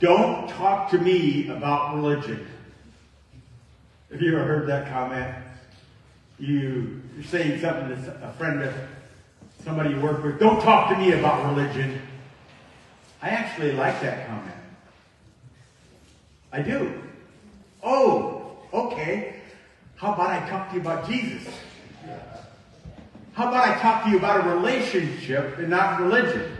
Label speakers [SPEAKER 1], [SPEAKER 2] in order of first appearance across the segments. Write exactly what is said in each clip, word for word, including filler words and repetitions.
[SPEAKER 1] Don't talk to me about religion. Have you ever heard that comment? You, you're saying something to a friend of somebody you work with. Don't talk to me about religion. I actually like that comment. I do. Oh, okay. How about I talk to you about Jesus? How about I talk to you about a relationship and not religion?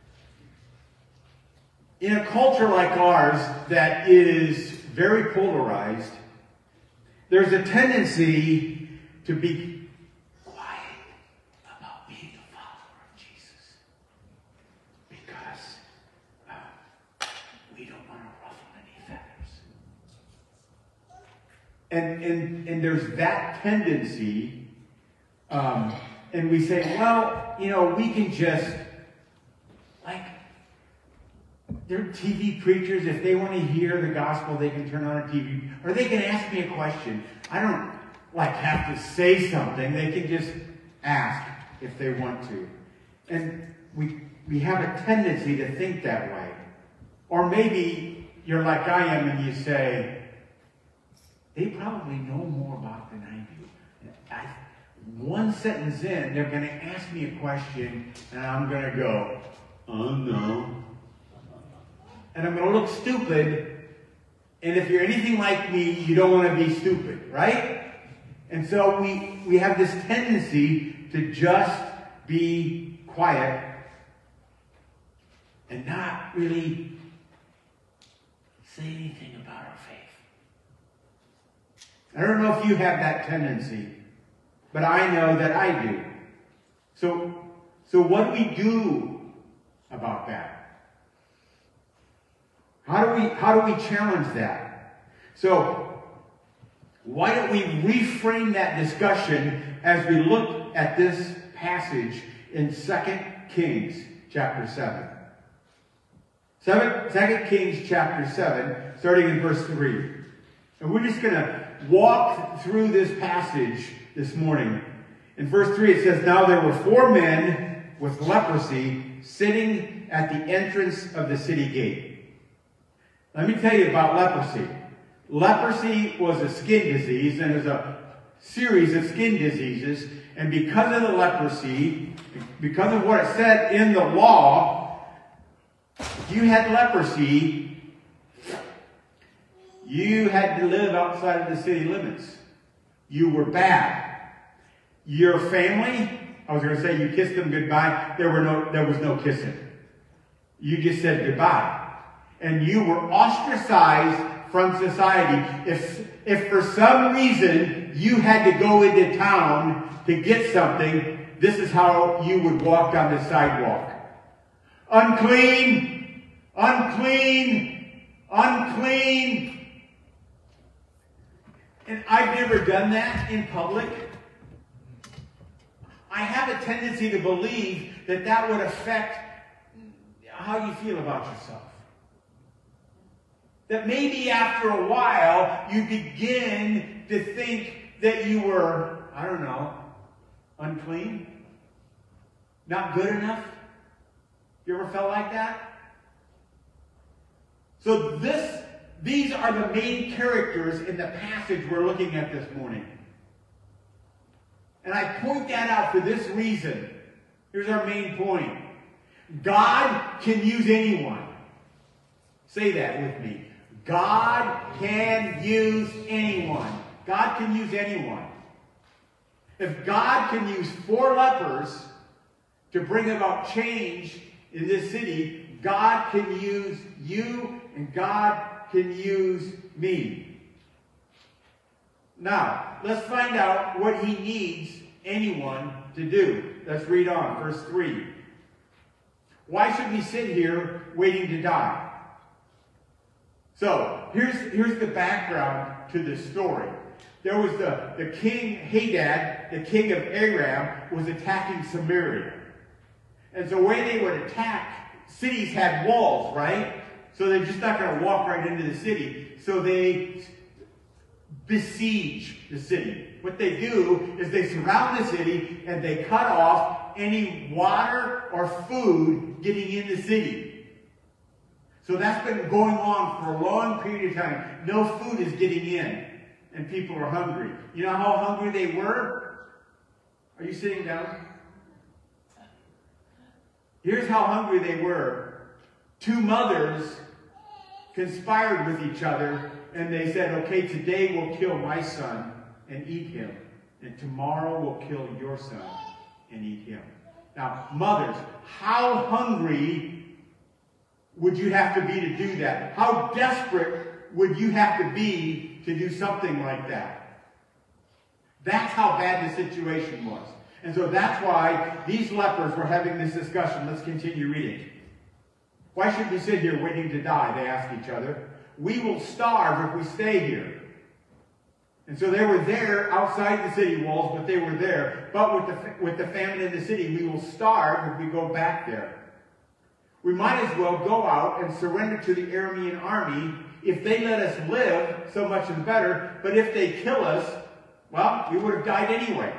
[SPEAKER 1] In a culture like ours that is very polarized, there's a tendency to be quiet about being a follower of Jesus. Because uh, we don't want to ruffle any feathers. And, and, and there's that tendency, um, and we say, well, you know, we can just, like, they're T V preachers. If they want to hear the gospel, they can turn on a T V. Or they can ask me a question. I don't, like, have to say something. They can just ask if they want to. And we, we have a tendency to think that way. Or maybe you're like I am and you say, they probably know more about it than I do. I, one sentence in, they're going to ask me a question, and I'm going to go, oh, no. And I'm going to look stupid. And if you're anything like me, you don't want to be stupid, right? And so we, we have this tendency to just be quiet and not really say anything about our faith. I don't know if you have that tendency, but I know that I do. So, so what do we do about that? How do we, how do we challenge that? So, why don't we reframe that discussion as we look at this passage in Second Kings chapter seven. Second Kings chapter seven, starting in verse three. And we're just going to walk through this passage this morning. In verse three it says, now there were four men with leprosy sitting at the entrance of the city gate. Let me tell you about leprosy. Leprosy was a skin disease, and there's a series of skin diseases. And because of the leprosy, because of what it said in the law, if you had leprosy, you had to live outside of the city limits. You were bad. Your family, I was going to say you kissed them goodbye. There were no, there was no kissing. You just said goodbye. And you were ostracized from society. If, if for some reason you had to go into town to get something, this is how you would walk down the sidewalk. Unclean, unclean, unclean. And I've never done that in public. I have a tendency to believe that that would affect how you feel about yourself. That maybe after a while, you begin to think that you were, I don't know, unclean? Not good enough? You ever felt like that? So this, these are the main characters in the passage we're looking at this morning. And I point that out for this reason. Here's our main point. God can use anyone. Say that with me. God can use anyone. God can use anyone. If God can use four lepers to bring about change in this city, God can use you and God can use me. Now, let's find out what he needs anyone to do. Let's read on, verse three. Why should we sit here waiting to die? So, here's, here's the background to this story. There was the, the king Hadad, the king of Aram, was attacking Samaria. And so when they would attack, cities had walls, right? So they're just not going to walk right into the city. So they besiege the city. What they do is they surround the city and they cut off any water or food getting in the city. So that's been going on for a long period of time. No food is getting in, and people are hungry. You know how hungry they were? Are you sitting down? Here's how hungry they were. Two mothers conspired with each other, and they said, okay, today we'll kill my son and eat him, and tomorrow we'll kill your son and eat him. Now, mothers, how hungry would you have to be to do that? How desperate would you have to be to do something like that? That's how bad the situation was. And so that's why these lepers were having this discussion. Let's continue reading. Why should we sit here waiting to die? They asked each other. We will starve if we stay here. And so they were there outside the city walls, but they were there. But with the, with the famine in the city, we will starve if we go back there. We might as well go out and surrender to the Aramean army. If they let us live, so much the better. But if they kill us, well, we would have died anyway.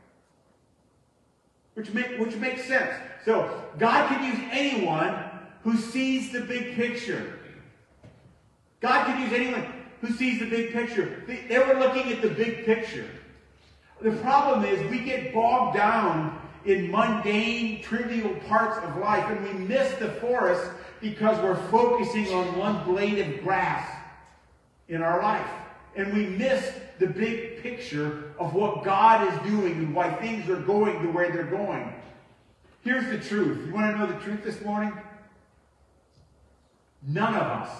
[SPEAKER 1] Which, make, which makes sense. So God can use anyone who sees the big picture. God can use anyone who sees the big picture. They, they were looking at the big picture. The problem is we get bogged down in mundane, trivial parts of life, and we miss the forest because we're focusing on one blade of grass in our life. And we miss the big picture of what God is doing and why things are going the way they're going. Here's the truth. You want to know the truth this morning? None of us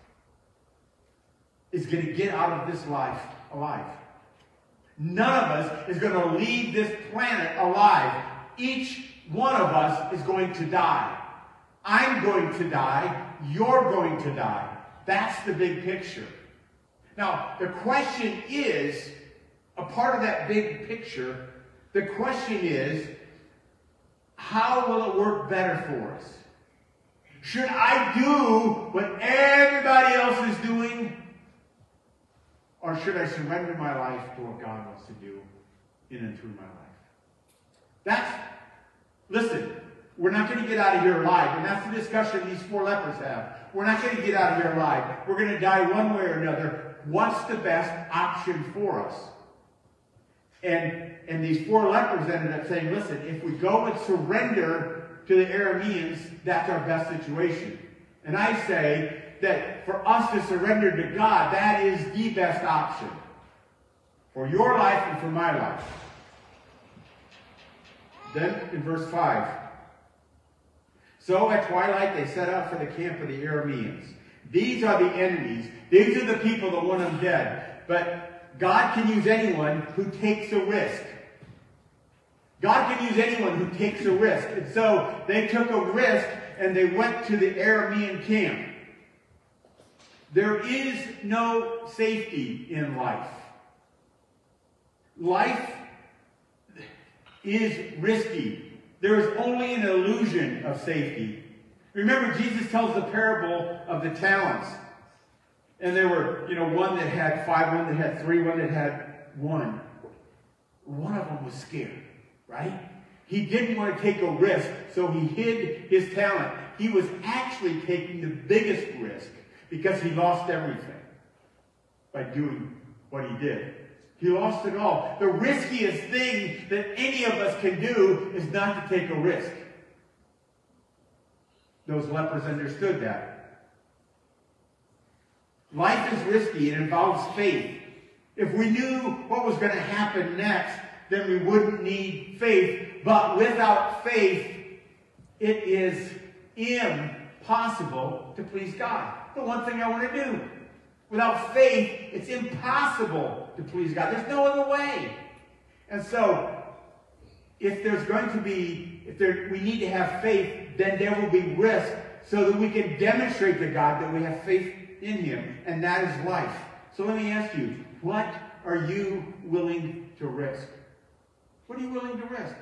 [SPEAKER 1] is going to get out of this life alive. None of us is going to leave this planet alive. Each one of us is going to die. I'm going to die. You're going to die. That's the big picture. Now, the question is, a part of that big picture, the question is, how will it work better for us? Should I do what everybody else is doing? Or should I surrender my life to what God wants to do in and through my life? That's, listen, we're not going to get out of here alive. And that's the discussion these four lepers have. We're not going to get out of here alive. We're going to die one way or another. What's the best option for us? And, and these four lepers ended up saying, listen, if we go and surrender to the Arameans, that's our best situation. And I say that for us to surrender to God, that is the best option for your life and for my life. Then in verse five, so at twilight they set out for the camp of the Arameans. These are the enemies. These are the people that want them dead. But God can use anyone who takes a risk. God can use anyone who takes a risk. And so they took a risk and they went to the Aramean camp. There is no safety in life. Life is risky. There is only an illusion of safety. Remember, Jesus tells the parable of the talents. And there were, you know, one that had five, one that had three, one that had one. One of them was scared, right? He didn't want to take a risk, so he hid his talent. He was actually taking the biggest risk because he lost everything by doing what he did. He lost it all. The riskiest thing that any of us can do is not to take a risk. Those lepers understood that. Life is risky. It involves faith. If we knew what was going to happen next, then we wouldn't need faith. But without faith, it is impossible to please God. The one thing I want to do. Without faith, it's impossible to please God. There's no other way. And so, if there's going to be, if there, we need to have faith, then there will be risk so that we can demonstrate to God that we have faith in Him. And that is life. So let me ask you, what are you willing to risk? What are you willing to risk?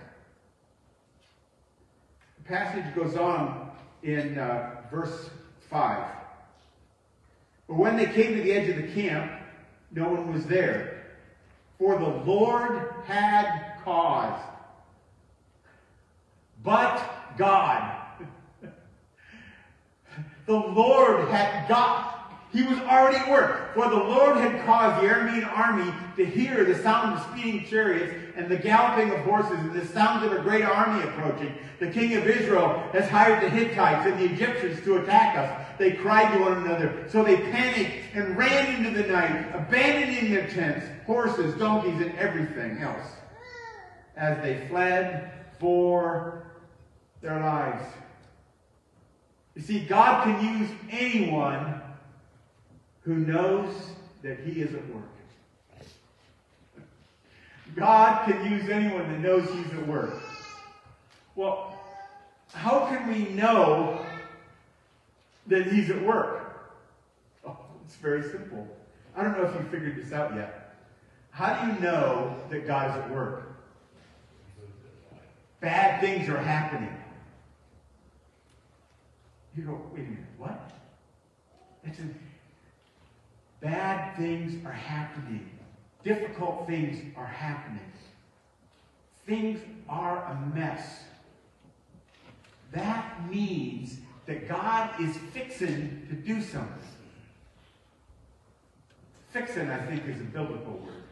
[SPEAKER 1] The passage goes on in uh, verse five. But when they came to the edge of the camp, no one was there. For the Lord had caused. But God. The Lord had got, he was already at work. For the Lord had caused the Aramean army to hear the sound of speeding chariots and the galloping of horses and the sound of a great army approaching. The king of Israel has hired the Hittites and the Egyptians to attack us. They cried to one another. So they panicked and ran into the night, abandoning their tents, horses, donkeys, and everything else, as they fled for their lives. You see, God can use anyone who knows that he is at work. God can use anyone that knows he's at work. Well, how can we know that he's at work? Oh, it's very simple. I don't know if you figured this out yet. How do you know that God is at work? Bad things are happening. You go, wait a minute, what? It's a, bad things are happening. Difficult things are happening. Things are a mess. That means that God is fixing to do something. Fixing, I think, is a biblical word.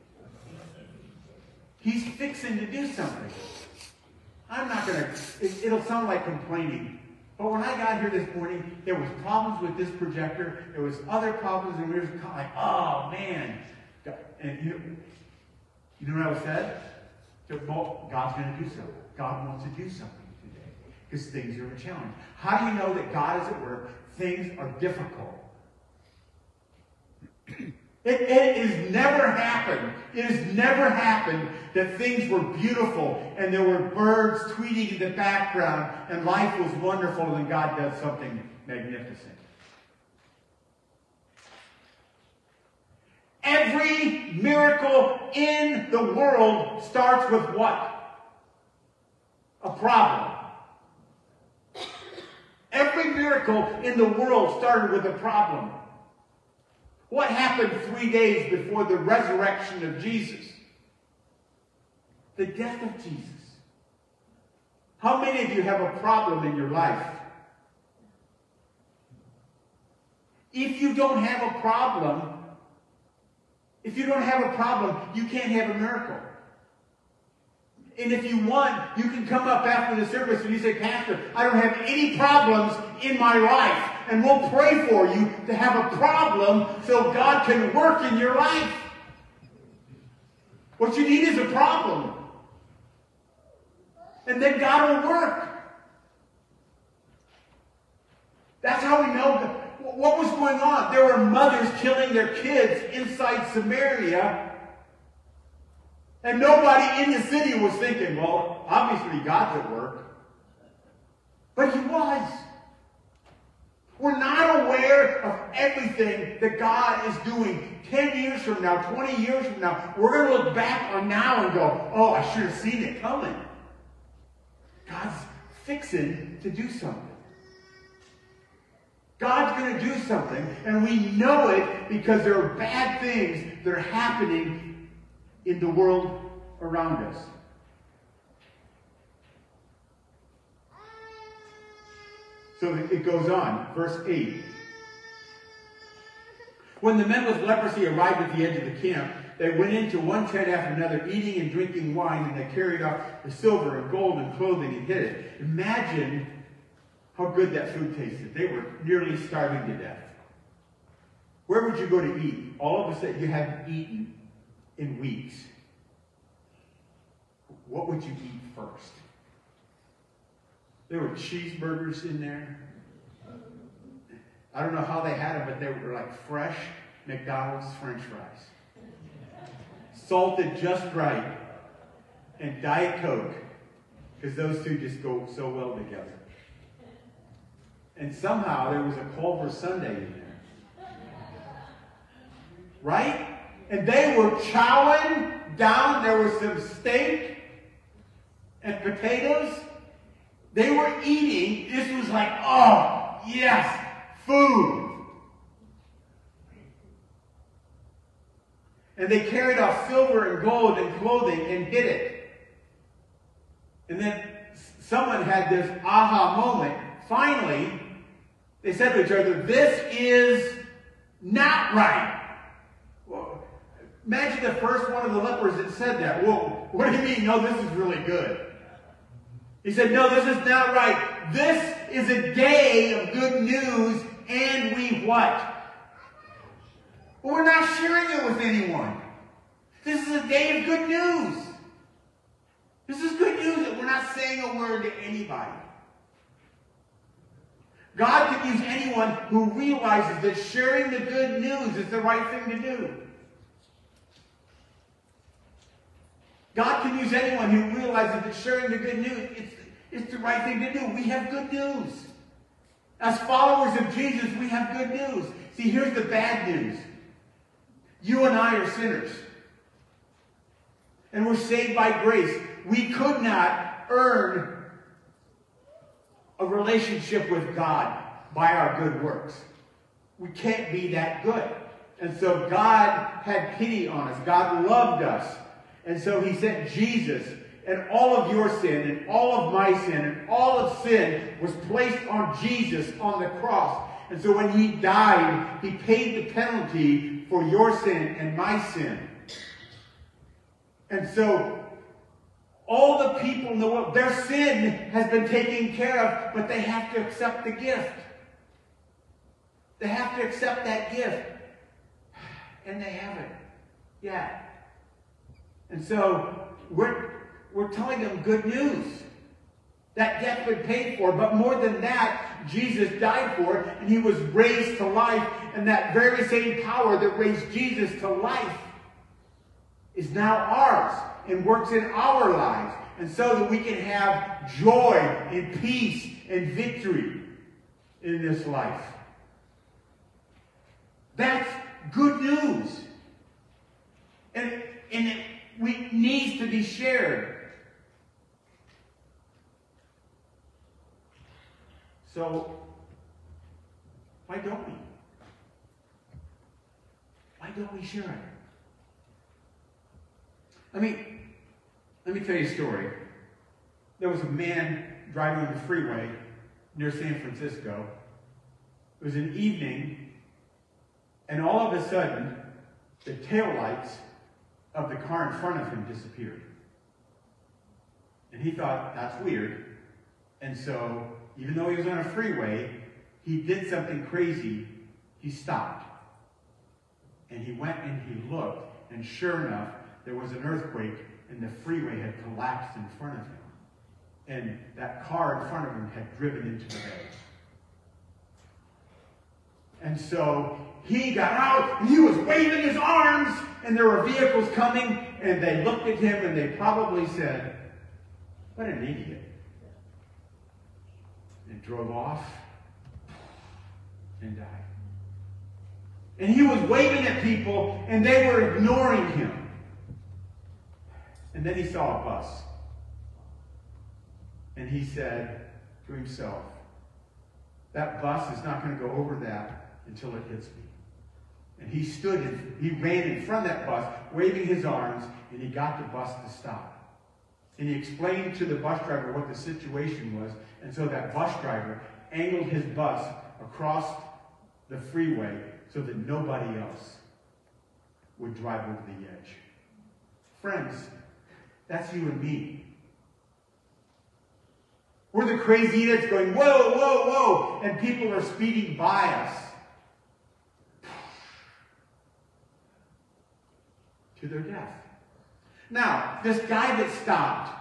[SPEAKER 1] He's fixing to do something. I'm not going to, it, it'll sound like complaining. But when I got here this morning, there was problems with this projector. There was other problems, and we were like, oh, man. And you know, you know what I said? God's going to do something. God wants to do something today because things are a challenge. How do you know that God is at work? Things are difficult. It, it has never happened. It has never happened that things were beautiful and there were birds tweeting in the background and life was wonderful and then God does something magnificent. Every miracle in the world starts with what? A problem. Every miracle in the world started with a problem. What happened three days before the resurrection of Jesus? The death of Jesus. How many of you have a problem in your life? If you don't have a problem, if you don't have a problem, you can't have a miracle. And if you want, you can come up after the service and you say, Pastor, I don't have any problems in my life. And we'll pray for you to have a problem so God can work in your life. What you need is a problem. And then God will work. That's how we know that. What was going on? There were mothers killing their kids inside Samaria. And nobody in the city was thinking, well, obviously God's at work. But he was. We're not aware of everything that God is doing. Ten years from now, twenty years from now, we're going to look back on now and go, oh, I should have seen it coming. God's fixing to do something. God's going to do something, and we know it because there are bad things that are happening in the world around us. So it goes on, verse eight. When the men with leprosy arrived at the edge of the camp, they went into one tent after another, eating and drinking wine, and they carried off the silver and gold and clothing and hid it. Imagine how good that food tasted. They were nearly starving to death. Where would you go to eat? All of a sudden, you hadn't eaten in weeks. What would you eat first? There were cheeseburgers in there. I don't know how they had them, but they were like fresh McDonald's French fries. Salted just right. And Diet Coke. Because those two just go so well together. And somehow there was a Culver Sundae in there. Right? And they were chowing down. There was some steak and potatoes. They were eating. This was like, oh, yes, food. And they carried off silver and gold and clothing and hid it. And then someone had this aha moment. Finally, They said to each other, this is not right. Well, imagine the first one of the lepers that said that. Well, what do you mean? No, this is really good. He said, no, this is not right. This is a day of good news, and we what? Well, we're not sharing it with anyone. This is a day of good news. This is good news that we're not saying a word to anybody. God can use anyone who realizes that sharing the good news is the right thing to do. God can use anyone who realizes that sharing the good news is it's the right thing to do. We have good news. As followers of Jesus, we have good news. See, here's the bad news. You and I are sinners. And we're saved by grace. We could not earn a relationship with God by our good works. We can't be that good. And so God had pity on us. God loved us. And so he sent Jesus. And all of your sin and all of my sin and all of sin was placed on Jesus on the cross. And so when he died, he paid the penalty for your sin and my sin. And so all the people in the world, their sin has been taken care of, but they have to accept the gift. They have to accept that gift. And they haven't yet. And so we're, we're telling them good news. That debt been paid for, but more than that, Jesus died for it, and he was raised to life. And that very same power that raised Jesus to life is now ours and works in our lives. And so that we can have joy and peace and victory in this life. That's good news. And, and it we, needs to be shared. So, why don't we? Why don't we share it? I mean, let me tell you a story. There was a man driving on the freeway near San Francisco. It was an evening, and all of a sudden, the taillights of the car in front of him disappeared. And he thought, that's weird. And so, even though he was on a freeway, he did something crazy. He stopped. And he went and he looked, and sure enough, there was an earthquake, and the freeway had collapsed in front of him. And that car in front of him had driven into the bay. And so he got out, and he was waving his arms, and there were vehicles coming, and they looked at him, and they probably said, what an idiot. And drove off and died. And he was waving at people, and they were ignoring him. And then he saw a bus. And he said to himself, that bus is not going to go over that until it hits me. And he stood, and he ran in front of that bus, waving his arms, and he got the bus to stop. And he explained to the bus driver what the situation was, and so that bus driver angled his bus across the freeway so that nobody else would drive over the edge. Friends, that's you and me. We're the crazy idiots going, whoa, whoa, whoa, and people are speeding by us. To their death. Now, this guy that stopped,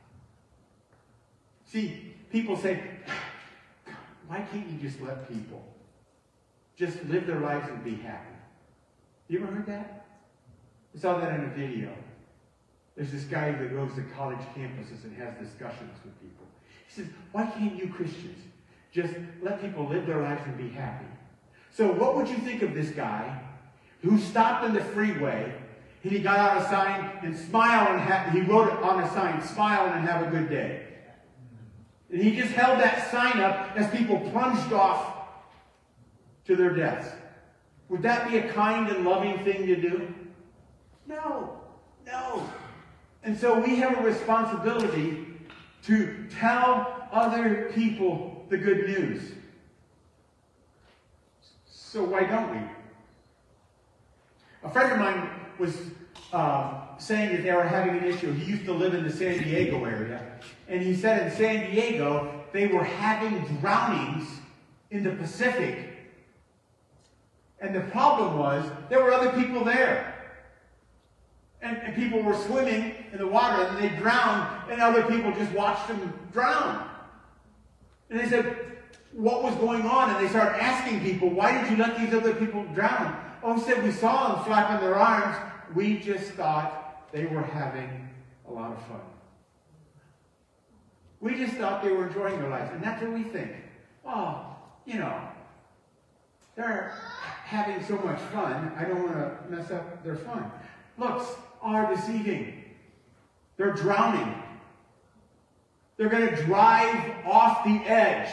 [SPEAKER 1] see, people say, why can't you just let people just live their lives and be happy? You ever heard that? I saw that in a video. There's this guy that goes to college campuses and has discussions with people. He says, why can't you Christians just let people live their lives and be happy? So what would you think of this guy who stopped on the freeway and he got out a sign and smile and ha- he wrote on a sign, smile and have a good day. And he just held that sign up as people plunged off to their deaths. Would that be a kind and loving thing to do? No, no. And so we have a responsibility to tell other people the good news. So why don't we? A friend of mine was uh, saying that they were having an issue. He used to live in the San Diego area. And he said in San Diego, they were having drownings in the Pacific. And the problem was, there were other people there. And, and people were swimming in the water, and they drowned, and other people just watched them drown. And they said, what was going on? And they started asking people, why did you let these other people drown? Oh, he said, we saw them flapping their arms. We just thought they were having a lot of fun. We just thought they were enjoying their lives. And that's what we think. Oh, you know, they're having so much fun, I don't want to mess up their fun. Looks are deceiving. They're drowning. They're going to drive off the edge.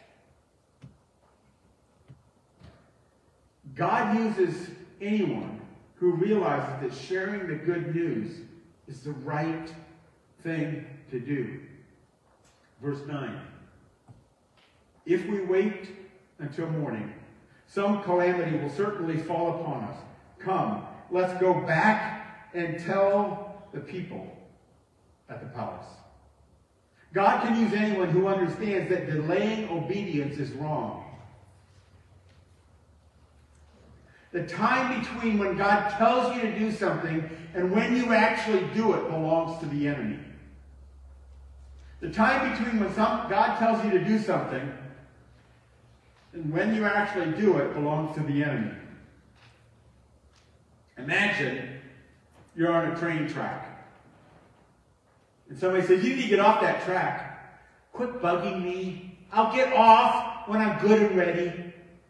[SPEAKER 1] God uses anyone who realizes that sharing the good news is the right thing to do. Verse nine. If we wait until morning, some calamity will certainly fall upon us. Come, let's go back and tell the people at the palace. God can use anyone who understands that delaying obedience is wrong. The time between when God tells you to do something and when you actually do it belongs to the enemy. The time between when some, God tells you to do something and when you actually do it belongs to the enemy. Imagine you're on a train track. And somebody says, you need to get off that track. Quit bugging me. I'll get off when I'm good and ready.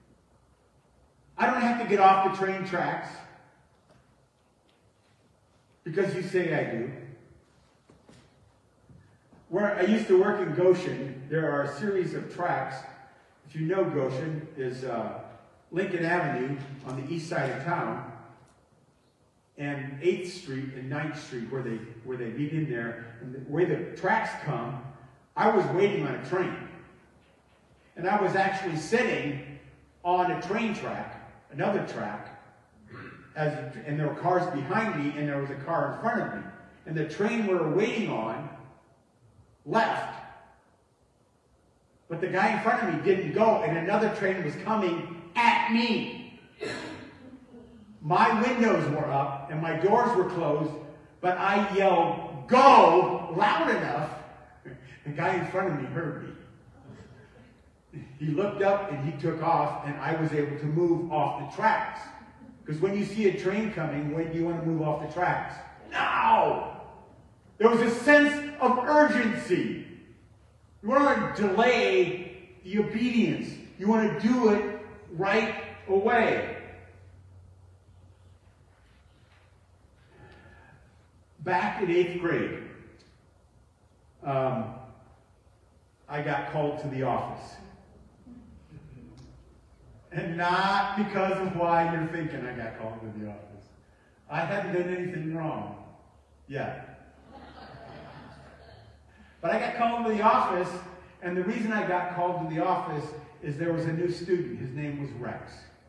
[SPEAKER 1] I don't have to get off the train tracks because you say I do. Where I used to work in Goshen, there are a series of tracks. If you know Goshen, is uh, Lincoln Avenue on the east side of town, and eighth Street and ninth Street where they where they meet in there. And the way the tracks come, I was waiting on a train, and I was actually sitting on a train track. Another track, as, and there were cars behind me, and there was a car in front of me. And the train we were waiting on left. But the guy in front of me didn't go, and another train was coming at me. My windows were up, and my doors were closed, but I yelled, "Go!" loud enough. The guy in front of me heard me. He looked up and he took off, and I was able to move off the tracks. Because when you see a train coming, when do you want to move off the tracks? Now! There was a sense of urgency. You want to delay the obedience. You want to do it right away. Back in eighth grade, um, I got called to the office. And not because of why you're thinking I got called to the office. I hadn't done anything wrong yet. But I got called to the office, and the reason I got called to the office is there was a new student. His name was Rex.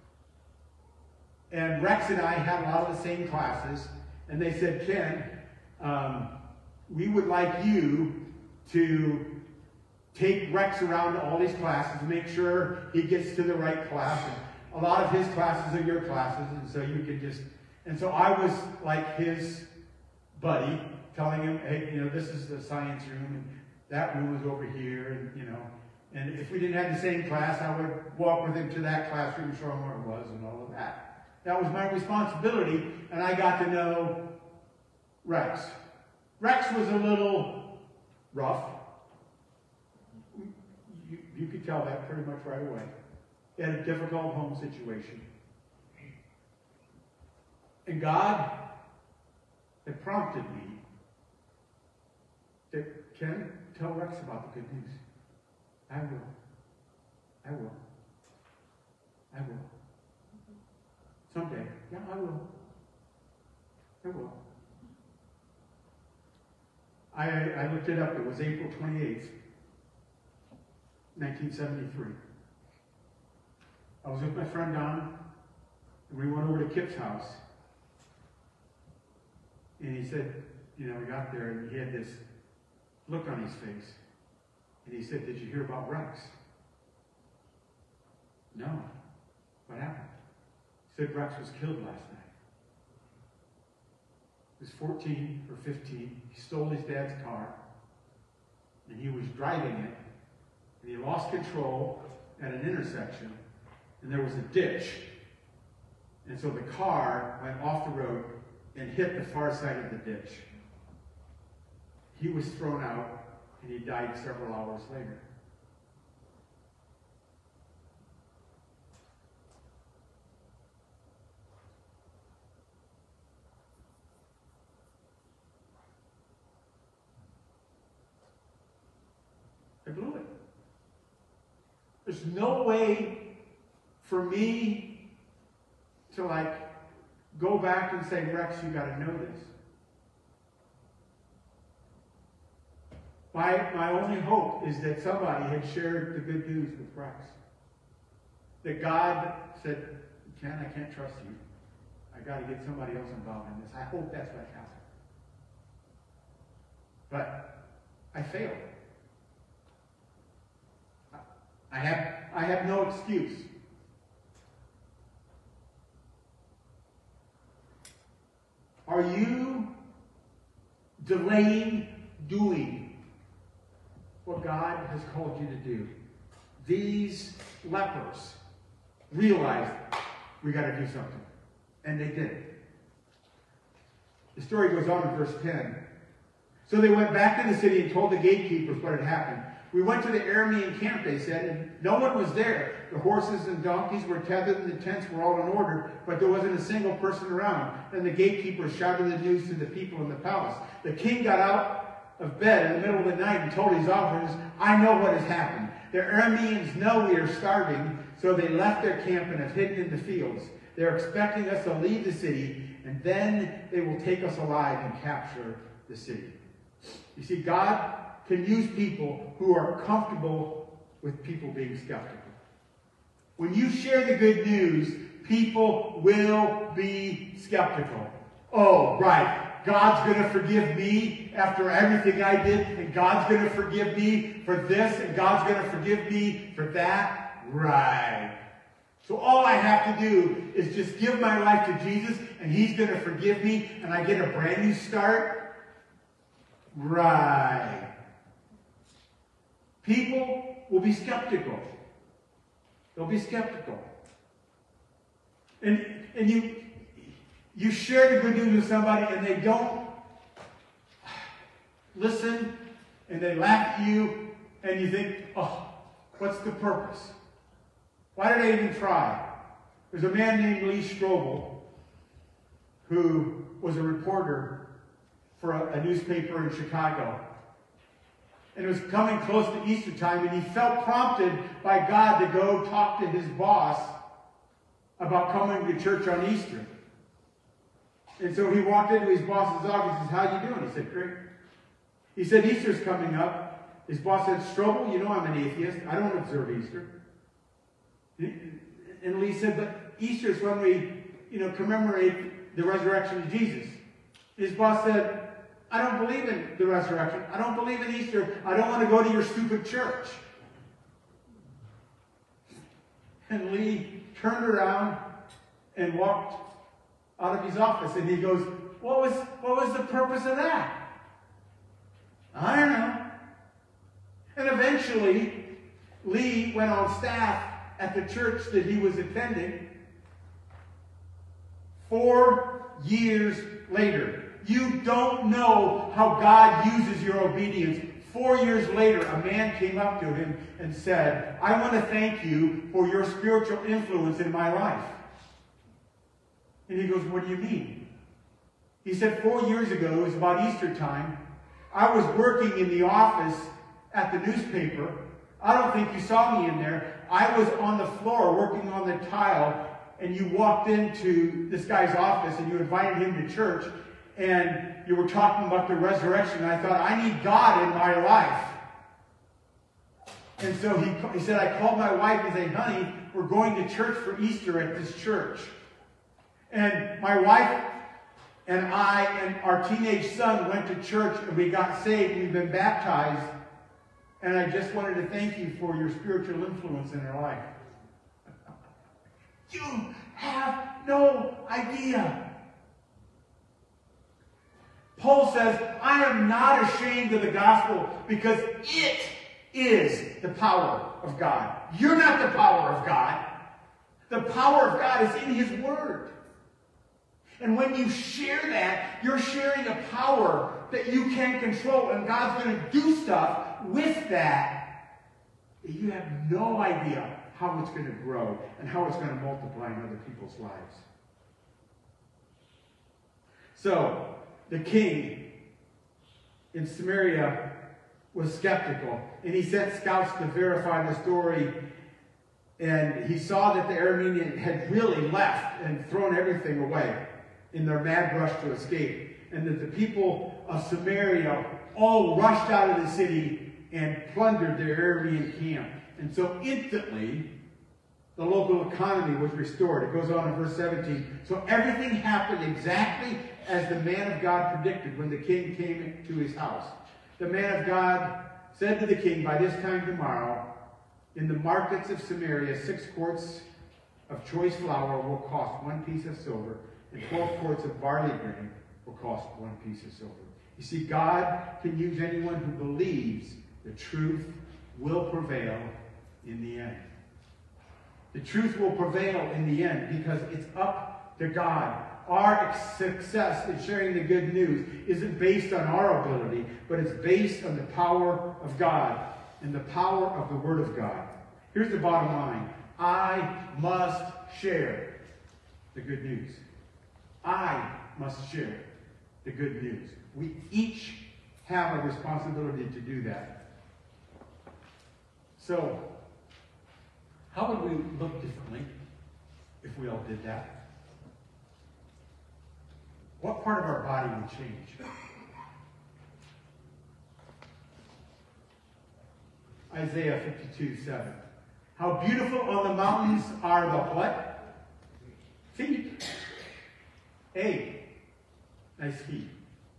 [SPEAKER 1] And Rex and I had a lot of the same classes, and they said, Ken, um, we would like you to take Rex around to all these classes, make sure he gets to the right class. And a lot of his classes are your classes, and so you can just... And so I was like his buddy, telling him, hey, you know, this is the science room, and that room is over here, and, you know. And if we didn't have the same class, I would walk with him to that classroom, show him where it was, and all of that. That was my responsibility, and I got to know Rex. Rex was a little rough. You, you could tell that pretty much right away. He had a difficult home situation. And God had prompted me to, Ken, tell Rex about the good news. I will. I will. I will. Someday. Yeah, I will. I will. I, I looked it up. It was April twenty-eighth. nineteen seventy-three. I was with my friend Don, and we went over to Kip's house. And he said, you know, we got there, and he had this look on his face. And he said, did you hear about Rex? No. What happened? He said Rex was killed last night. He was fourteen or fifteen. He stole his dad's car. And he was driving it. And he lost control at an intersection. And there was a ditch. And so the car went off the road and hit the far side of the ditch. He was thrown out, and he died several hours later. I blew it. There's no way for me to like go back and say, Rex, you got to know this. My, my only hope is that somebody had shared the good news with Rex. That God said, Ken, I can't trust you. I got to get somebody else involved in this. I hope that's what happened. But I failed. I have, I have no excuse. Are you delaying doing what God has called you to do? These lepers realized we got to do something. And they did. The story goes on in verse ten. So they went back to the city and told the gatekeepers what had happened. We went to the Aramean camp, they said, and no one was there. The horses and donkeys were tethered and the tents were all in order, but there wasn't a single person around. Then the gatekeepers shouted the news to the people in the palace. The king got out of bed in the middle of the night and told his officers, I know what has happened. The Arameans know we are starving, so they left their camp and have hidden in the fields. They're expecting us to leave the city, and then they will take us alive and capture the city. You see, God can use people who are comfortable with people being skeptical. When you share the good news, people will be skeptical. Oh, right. God's going to forgive me after everything I did, and God's going to forgive me for this, and God's going to forgive me for that. Right. So all I have to do is just give my life to Jesus, and He's going to forgive me, and I get a brand new start. Right. People will be skeptical. They'll be skeptical. And, and you, you share the good news with somebody and they don't listen and they laugh at you and you think, oh, what's the purpose? Why did I even try? There's a man named Lee Strobel who was a reporter for a, a newspaper in Chicago. And it was coming close to Easter time, and he felt prompted by God to go talk to his boss about coming to church on Easter. And so he walked into his boss's office and said, how you doing? He said, great. He said, Easter's coming up. His boss said, Strobel, you know I'm an atheist. I don't observe Easter. And Lee said, but Easter is when we, you know, commemorate the resurrection of Jesus. His boss said, I don't believe in the resurrection. I don't believe in Easter. I don't want to go to your stupid church. And Lee turned around and walked out of his office. And he goes, what was, what was the purpose of that? I don't know. And eventually, Lee went on staff at the church that he was attending. Four years later. You don't know how God uses your obedience. Four years later, a man came up to him and said, I want to thank you for your spiritual influence in my life. And he goes, what do you mean? He said, four years ago, it was about Easter time, I was working in the office at the newspaper. I don't think you saw me in there. I was on the floor working on the tile, and you walked into this guy's office and you invited him to church. And you were talking about the resurrection, and I thought, I need God in my life. And so he, he said, I called my wife and said, honey, we're going to church for Easter at this church. And my wife and I and our teenage son went to church and we got saved. We've been baptized. And I just wanted to thank you for your spiritual influence in our life. You have no idea. Paul says, I am not ashamed of the gospel because it is the power of God. You're not the power of God. The power of God is in His Word. And when you share that, you're sharing a power that you can't control. And God's going to do stuff with that that you have no idea how it's going to grow and how it's going to multiply in other people's lives. So, the king in Samaria was skeptical, and he sent scouts to verify the story, and he saw that the Arameans had really left and thrown everything away in their mad rush to escape, and that the people of Samaria all rushed out of the city and plundered the Aramean camp. And so instantly, the local economy was restored. It goes on in verse seventeen. So everything happened exactly as the man of God predicted when the king came to his house. The man of God said to the king, by this time tomorrow, in the markets of Samaria, six quarts of choice flour will cost one piece of silver, and twelve quarts of barley grain will cost one piece of silver. You see, God can use anyone who believes the truth will prevail in the end. The truth will prevail in the end because it's up to God. Our success in sharing the good news isn't based on our ability, but it's based on the power of God and the power of the Word of God. Here's the bottom line. I must share the good news. I must share the good news. We each have a responsibility to do that. So, how would we look differently if we all did that? What part of our body would change? Isaiah fifty-two, seven. How beautiful on the mountains are the what? Feet. A. Nice feet.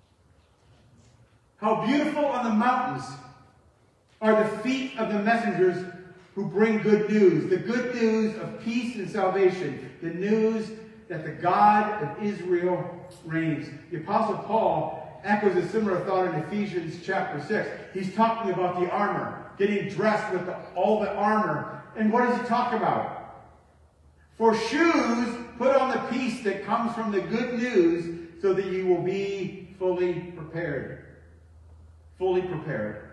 [SPEAKER 1] How beautiful on the mountains are the feet of the messengers who bring good news. The good news of peace and salvation. The news that the God of Israel reigns. The Apostle Paul echoes a similar thought in Ephesians chapter six. He's talking about the armor, getting dressed with the, all the armor. And what does he talk about? For shoes, put on the peace that comes from the good news so that you will be fully prepared. Fully prepared.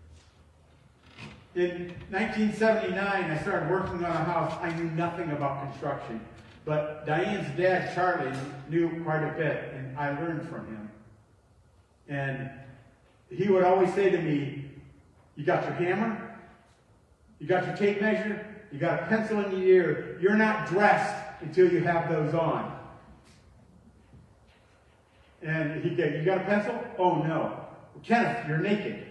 [SPEAKER 1] In nineteen seventy-nine, I started working on a house. I knew nothing about construction. But Diane's dad, Charlie, knew quite a bit, and I learned from him. And he would always say to me, you got your hammer? You got your tape measure? You got a pencil in your ear? You're not dressed until you have those on. And he'd go, you got a pencil? Oh, no. Well, Kenneth, you're naked.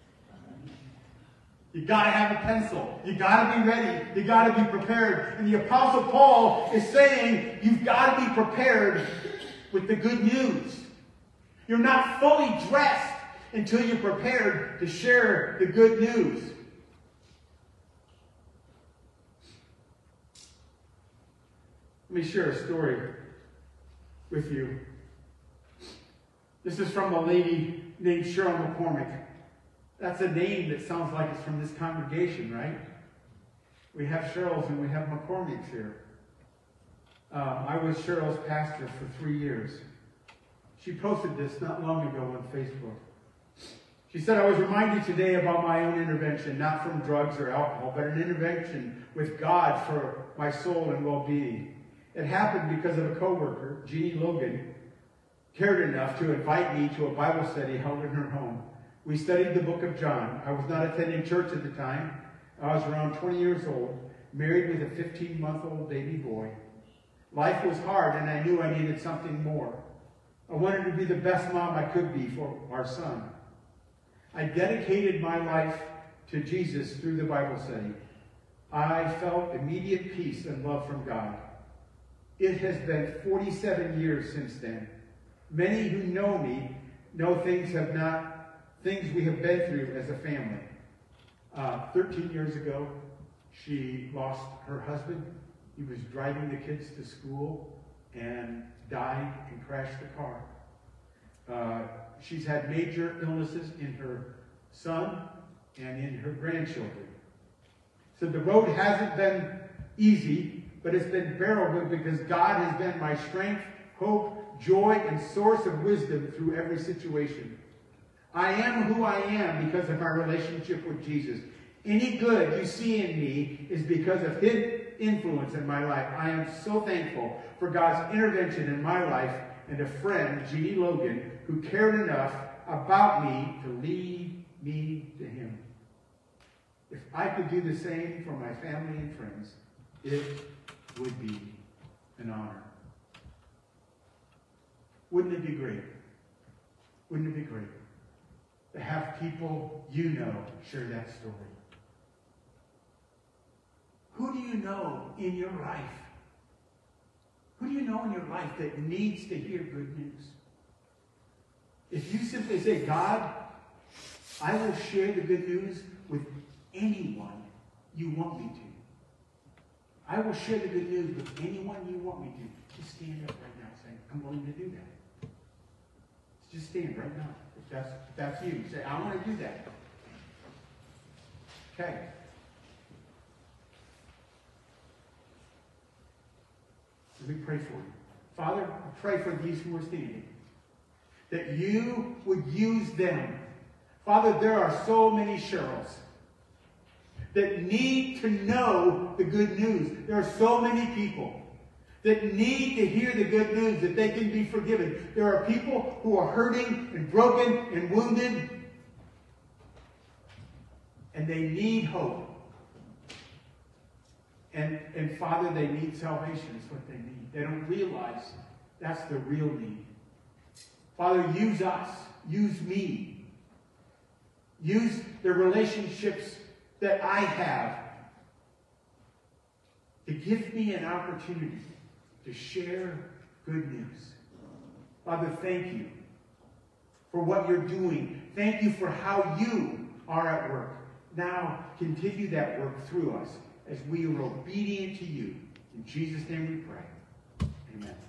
[SPEAKER 1] You got to have a pencil. You got to be ready. You got to be prepared. And the Apostle Paul is saying you've got to be prepared with the good news. You're not fully dressed until you're prepared to share the good news. Let me share a story with you. This is from a lady named Cheryl McCormick. That's a name that sounds like it's from this congregation, right? We have Cheryl's and we have McCormick's here. Um, I was Cheryl's pastor for three years. She posted this not long ago on Facebook. She said, I was reminded today about my own intervention, not from drugs or alcohol, but an intervention with God for my soul and well-being. It happened because of a coworker, Jeannie Logan, cared enough to invite me to a Bible study held in her home. We studied the book of John. I was not attending church at the time. I was around twenty years old, married with a fifteen-month-old baby boy. Life was hard, and I knew I needed something more. I wanted to be the best mom I could be for our son. I dedicated my life to Jesus through the Bible study, I felt immediate peace and love from God. It has been forty-seven years since then. Many who know me know things have not, things we have been through as a family. Uh, Thirteen years ago, she lost her husband. He was driving the kids to school and died and crashed the car. Uh, she's had major illnesses in her son and in her grandchildren. So the road hasn't been easy, but it's been bearable because God has been my strength, hope, joy, and source of wisdom through every situation. I am who I am because of my relationship with Jesus. Any good you see in me is because of his influence in my life. I am so thankful for God's intervention in my life and a friend, Jeannie Logan, who cared enough about me to lead me to him. If I could do the same for my family and friends, it would be an honor. Wouldn't it be great? Wouldn't it be great to have people you know share that story? Who do you know in your life? Who do you know in your life that needs to hear good news? If you simply say, God, I will share the good news with anyone you want me to. I will share the good news with anyone you want me to. Just stand up right now saying, I'm willing to do that. Just stand right now. If that's, if that's you, say, I want to do that. Okay. Let me pray for you. Father, I pray for these who are standing, that you would use them. Father, there are so many Cheryls that need to know the good news. There are so many people that need to hear the good news that they can be forgiven. There are people who are hurting and broken and wounded, and they need hope. And, and Father, they need salvation is what they need. They don't realize that's the real need. Father, use us. Use me. Use the relationships that I have to give me an opportunity to share good news. Father, thank you for what you're doing. Thank you for how you are at work. Now, continue that work through us as we are obedient to you. In Jesus' name we pray. Amen.